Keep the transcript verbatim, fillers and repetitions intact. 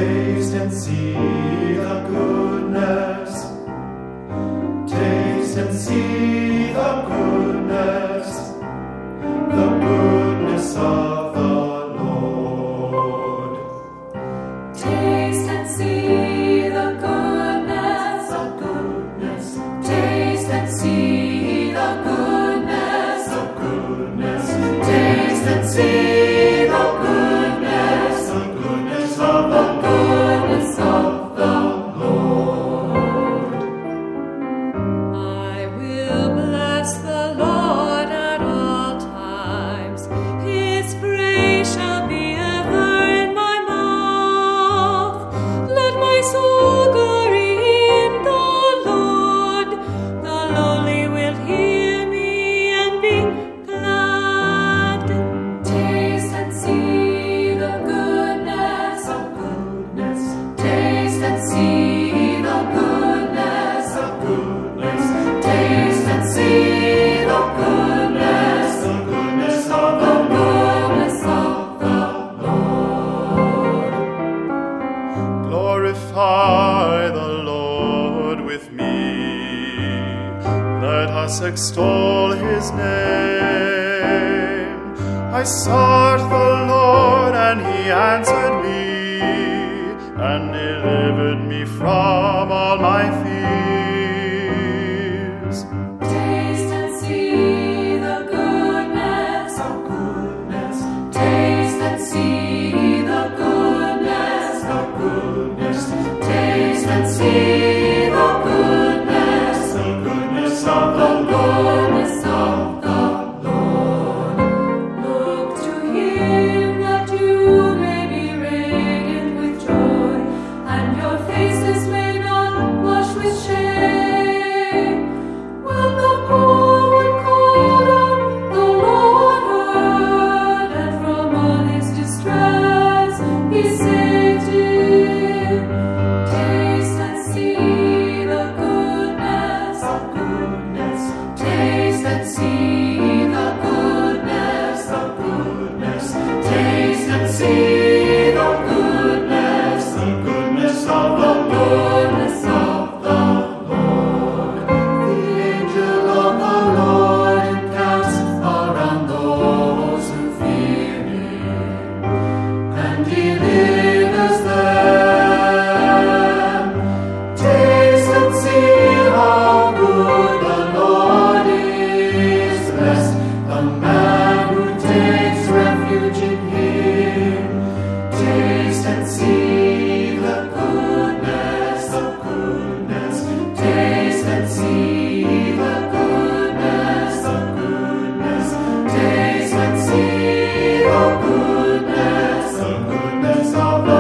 Taste and see the goodness. Taste and see the goodness. The goodness of the Lord. Taste and see the goodness, the goodness. Taste and see the goodness, the goodness. Taste and see the goodness, the goodness of the goodness of the Lord. I will bless the Lord at all times. His praise shall be ever in my mouth. Let my soul glory in the Lord. The lowly will hear me and be glad. Taste and see the goodness, the goodness. Taste and see the goodness, the goodness. Taste and see the goodness, the goodness of the goodness of the Lord. Glorify the Lord with me. Let us extol his name. I sought the Lord, and he answered me, and delivered me from all my fears. Taste and see the goodness, the goodness. Taste and see the goodness, the goodness. Taste and see the goodness, the goodness of the goodness of the Lord. Look to him that you may be radiant with joy, and your faces may not blush with shame. When the poor were called out, the Lord heard, and from all his distress he saved him. Taste and see the goodness, the goodness. Taste and see the goodness, the goodness. Taste and see the goodness, the goodness of the goodness of the Lord. The angel of the Lord encamps around those who fear him, and delivers them. Taste and see how good the Lord is. Blessed the man who takes refuge in him. Taste and see the goodness, the goodness. Taste and see the goodness, the goodness. Taste and see the goodness, the goodness of the